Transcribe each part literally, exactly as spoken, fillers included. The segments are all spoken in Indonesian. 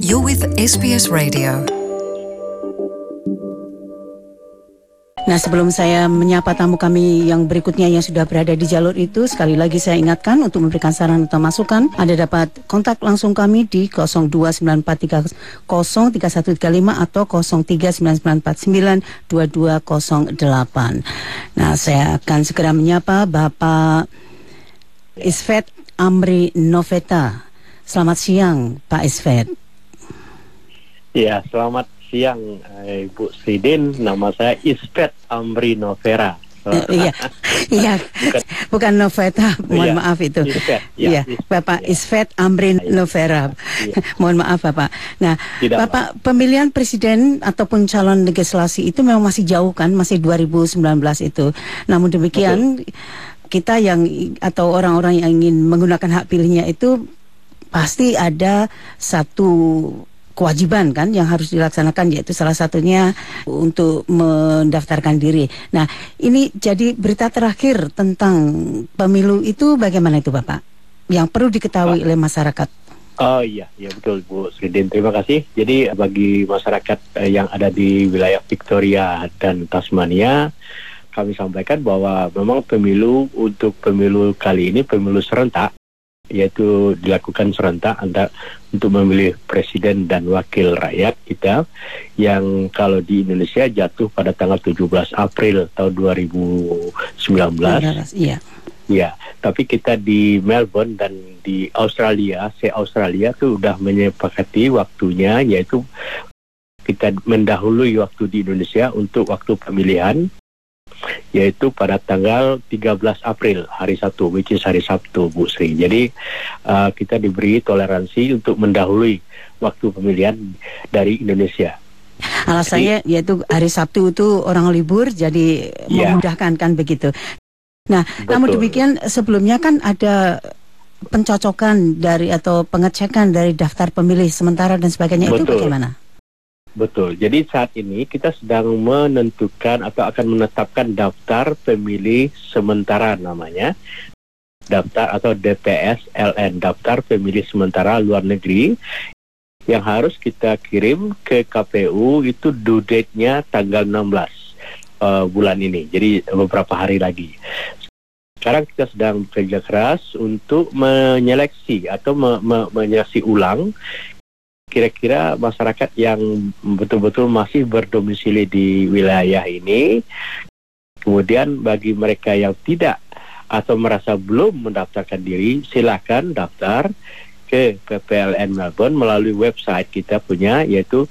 You're with S B S Radio. Nah, sebelum saya menyapa tamu kami yang berikutnya yang sudah berada di jalur itu, sekali lagi saya ingatkan untuk memberikan saran atau masukan, Anda dapat kontak langsung kami di nol dua sembilan empat tiga nol tiga satu tiga lima atau nol tiga sembilan sembilan empat sembilan dua dua nol delapan. Nah, saya akan segera menyapa Bapak Isfet Amri Noveta. Selamat siang, Pak Isfet. Ya, selamat siang Ibu Sridin, nama saya Isfet Amri Novera. Uh, iya, iya, bukan, bukan Noveta, mohon iya, maaf itu. Isfet, ya, iya, Bapak iya. Isfet Amri Novera. Iya. Mohon maaf Bapak. Nah, Tidak Bapak, maaf. Pemilihan presiden ataupun calon legislasi itu memang masih jauh kan, masih dua ribu sembilan belas itu. Namun demikian, Betul. kita yang atau orang-orang yang ingin menggunakan hak pilihnya itu pasti ada satu kewajiban kan yang harus dilaksanakan, yaitu salah satunya untuk mendaftarkan diri. Nah, ini jadi berita terakhir tentang pemilu itu bagaimana itu Bapak? Yang perlu diketahui oh. oleh masyarakat. Oh iya, ya betul Bu Sridin, terima kasih. Jadi bagi masyarakat eh, yang ada di wilayah Victoria dan Tasmania, kami sampaikan bahwa memang pemilu untuk pemilu kali ini pemilu serentak, yaitu dilakukan serentak antara untuk memilih presiden dan wakil rakyat kita, yang kalau di Indonesia jatuh pada tanggal tujuh belas April tahun dua ribu sembilan belas. Iya. Ya, tapi kita di Melbourne dan di Australia, se Australia itu sudah menyepakati waktunya, yaitu kita mendahului waktu di Indonesia untuk waktu pemilihan, yaitu pada tanggal tiga belas April, hari Sabtu, which is hari Sabtu, Bu Sri. Jadi uh, kita diberi toleransi untuk mendahului waktu pemilihan dari Indonesia. Alasannya jadi, yaitu hari Sabtu itu orang libur, jadi ya. memudahkan kan begitu. Nah, Betul. namun demikian sebelumnya kan ada pencocokan dari atau pengecekan dari daftar pemilih sementara dan sebagainya. Betul. Itu bagaimana? Betul, jadi saat ini kita sedang menentukan atau akan menetapkan daftar pemilih sementara namanya, daftar atau D P S L N, daftar pemilih sementara luar negeri, yang harus kita kirim ke K P U itu due date-nya tanggal enam belas uh, bulan ini, jadi beberapa hari lagi. Sekarang kita sedang bekerja keras untuk menyeleksi atau me- me- menyeleksi ulang kira-kira masyarakat yang betul-betul masih berdomisili di wilayah ini. Kemudian bagi mereka yang tidak atau merasa belum mendaftarkan diri, silakan daftar ke P P L N Melbourne melalui website kita punya, yaitu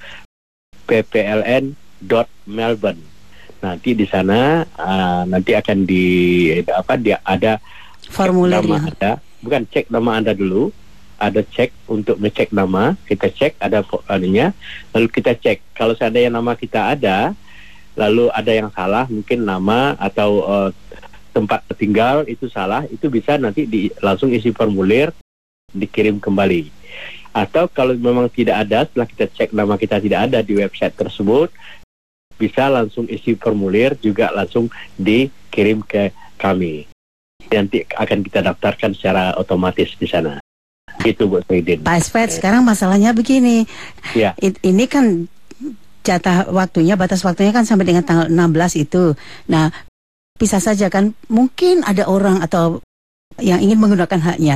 p p l n dot melbourne. Nanti di sana uh, nanti akan di apa dia ada formulir nama Anda, bukan cek nama Anda dulu. Ada cek untuk ngecek nama, kita cek ada anunya, lalu kita cek kalau seandainya nama kita ada, lalu ada yang salah, mungkin nama atau uh, tempat tinggal itu salah, itu bisa nanti di, langsung isi formulir, dikirim kembali. Atau kalau memang tidak ada, setelah kita cek nama kita tidak ada di website tersebut, bisa langsung isi formulir juga langsung dikirim ke kami. Nanti akan kita daftarkan secara otomatis di sana. Gitu Bu Sridin. Pak Isfet, sekarang masalahnya begini. Ya. It, ini kan jatah waktunya, batas waktunya kan sampai dengan tanggal enam belas itu. Nah, bisa saja kan mungkin ada orang atau yang ingin menggunakan haknya,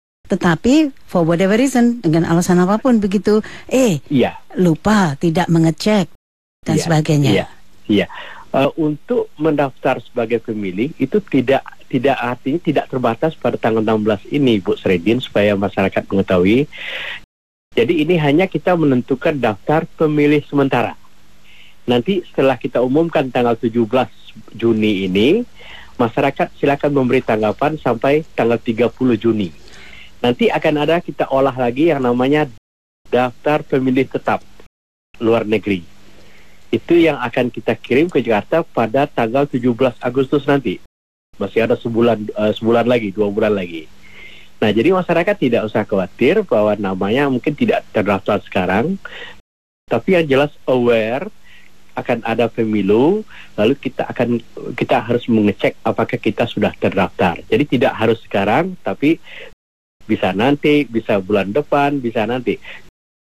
tetapi for whatever reason, dengan alasan apapun begitu, eh ya. lupa tidak mengecek dan ya. sebagainya. Iya. Ya. Uh, untuk mendaftar sebagai pemilih itu tidak tidak artinya tidak terbatas pada tanggal enam belas ini, Bu Sridin, supaya masyarakat mengetahui. Jadi ini hanya kita menentukan daftar pemilih sementara. Nanti setelah kita umumkan tanggal tujuh belas Juni ini, masyarakat silakan memberi tanggapan sampai tanggal tiga puluh Juni. Nanti akan ada kita olah lagi yang namanya daftar pemilih tetap luar negeri. Itu yang akan kita kirim ke Jakarta pada tanggal tujuh belas Agustus nanti. Masih ada sebulan uh, sebulan lagi, dua bulan lagi. Nah, jadi masyarakat tidak usah khawatir bahwa namanya mungkin tidak terdaftar sekarang, tapi yang jelas aware akan ada pemilu, lalu kita akan kita harus mengecek apakah kita sudah terdaftar. Jadi tidak harus sekarang, tapi bisa nanti, bisa bulan depan, bisa nanti.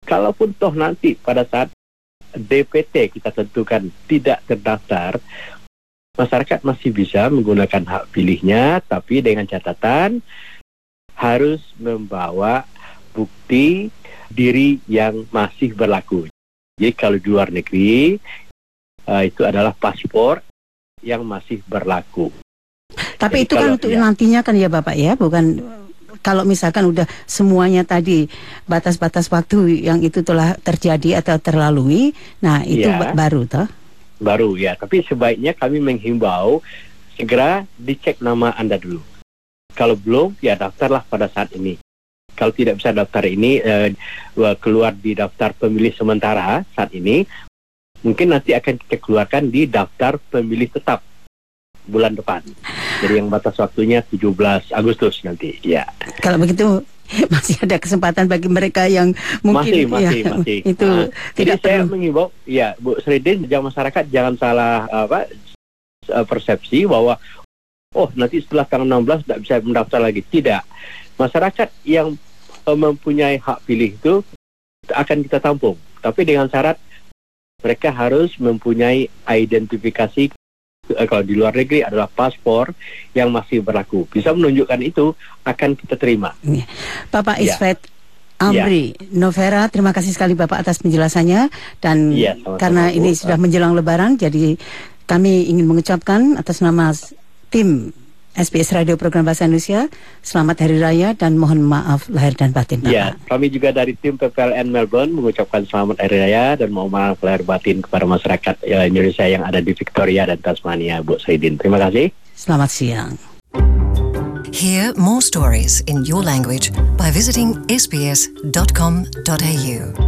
kalaupun toh nanti pada saat D P T kita tentukan tidak terdaftar, masyarakat masih bisa menggunakan hak pilihnya, tapi dengan catatan harus membawa bukti diri yang masih berlaku. Jadi kalau di luar negeri, uh, itu adalah paspor yang masih berlaku. Tapi Jadi itu kan kalau, untuk ya. nantinya kan ya Bapak ya, bukan kalau misalkan udah semuanya tadi batas-batas waktu yang itu telah terjadi atau terlalui, nah itu Ya. ba- baru toh? Baru ya, tapi sebaiknya kami menghimbau segera dicek nama Anda dulu. Kalau belum, ya daftarlah pada saat ini. Kalau tidak bisa daftar ini, eh, keluar di daftar pemilih sementara saat ini, mungkin nanti akan kita keluarkan di daftar pemilih tetap bulan depan. Jadi yang batas waktunya tujuh belas Agustus nanti, ya. Kalau begitu masih ada kesempatan bagi mereka yang mungkin Masih, masih, ya, masih. itu Nah, tidak jadi saya perlu. mengimbau, ya Bu Sridin, jangan masyarakat jangan salah apa persepsi bahwa oh nanti setelah tanggal enam belas tidak bisa mendaftar lagi. Tidak. Masyarakat yang uh, mempunyai hak pilih itu akan kita tampung. Tapi dengan syarat mereka harus mempunyai identifikasi uh, kalau di luar negeri adalah paspor yang masih berlaku. Bisa menunjukkan itu akan kita terima. Bapak Ya. Isfet Amri Novera, terima kasih sekali Bapak atas penjelasannya. Dan Ya, sama-sama, karena Bu. ini sudah menjelang Lebaran, jadi kami ingin mengucapkan atas nama tim S B S Radio Program Bahasa Indonesia, selamat Hari Raya dan mohon maaf lahir dan batin Bapak. Ya, kami juga dari tim P P L N Melbourne mengucapkan selamat Hari Raya dan mohon maaf lahir batin kepada masyarakat ya, Indonesia yang ada di Victoria dan Tasmania, Bu Sridin. Terima kasih. Selamat siang. Hear more stories in your language by visiting s b s dot com dot a u.